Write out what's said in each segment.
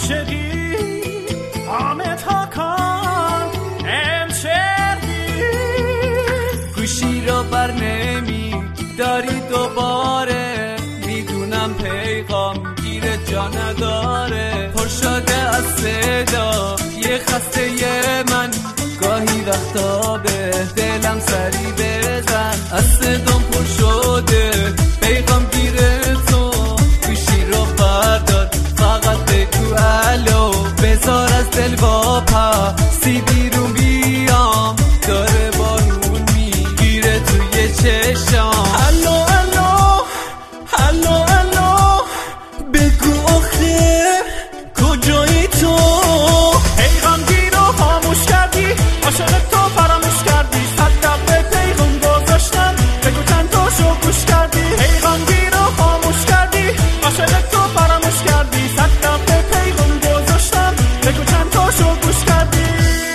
عاشقی همه تا کن امشردی گوشی رو بر نمی داری دوباره میدونم پیغام گیر جا نداره پر شده از صدا یه خسته من گاهی وقتا به دلم سری بزن از صدام پر شده پیغام گیره تو گوشی رو بردار فقط بگو الو بذار از دل واپسی بیرون بیام داره بارون میگیره توی چشام الو الو الو الو بگو آخه کجایی تو پیغامگی رو خاموش کردی عاشق تو فراموش کردی صد دفعه پیغام گذاشتم بگو چند تاشو گوش کردی پیغامگی رو خاموش کردی عاشق تو فراموش کردی صد دفعه پیغام گذاشتم بگو چند تاشو گوش کردی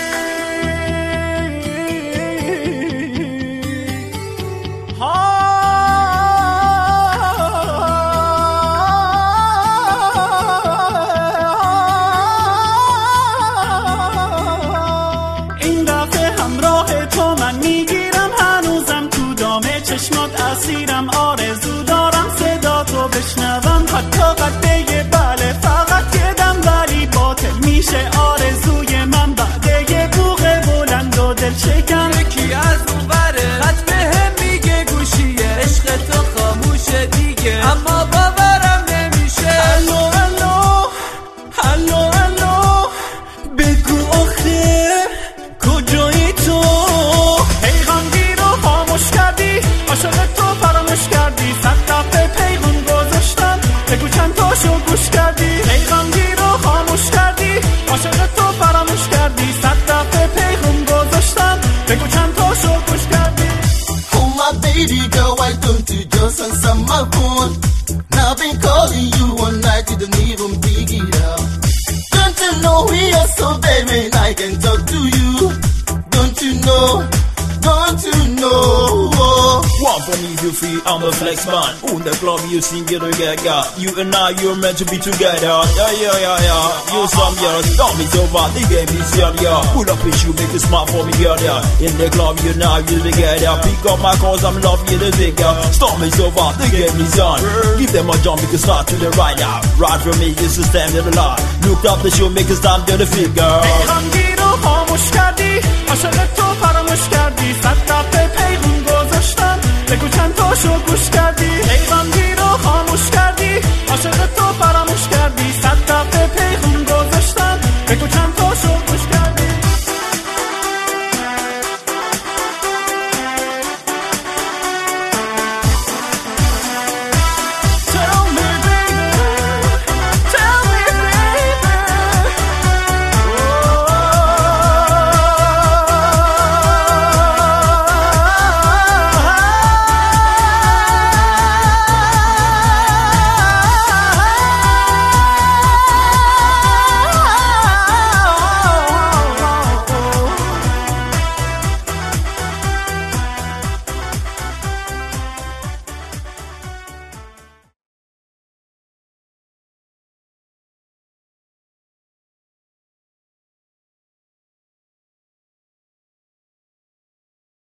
چشمات اسیرم آرزو دارم صدا تو بشنوم حتی قده بله فقط یه دم ولی باطل میشه آرزوی من بعد یه بوق بلند و دل شکن یکی از اون بره خط به هم میگه گوشیه عشق تو خاموشه دیگه اما باورم نمیشه الو الو الو الو بگو آخه کجایی تو پیغامگی رو خاموش کردی عاشق تو فراموش کردی صد دفعه پیغام گذاشتم بگو چند تاشو گوش کردی پیغامگی رو خاموش کردی عاشق تو فراموش کردی صد دفعه پیغام گذاشتم بگو چند تاشو گوش کردی Oh my baby girl, why don't you just answer my phone? Now I've been calling you all night, you don't even pick it up. Don't you know we are so bad when I can talk to you? Don't you know? Don't you know? One for me you feel I'm a flex man. On the club you sing it together. You and I you're meant to be together. Yeah. You some girl, don't be so bad. The game is serious. Pull up with you, make you smile for me, girl. In the club you now you together. Pick up my calls, I'm love you the bigger. Stop me so bad, the game is on. Give them a jump, make you start to the right now. Ride for me, it's a stand to the line. Look up the show, make you stand to the figure. پیغامگی رو خاموش کردی عاشق تو فراموش کردی صد دفعه پیغام گذاشتم بگو چند تاشو گوش کردی پیغامگی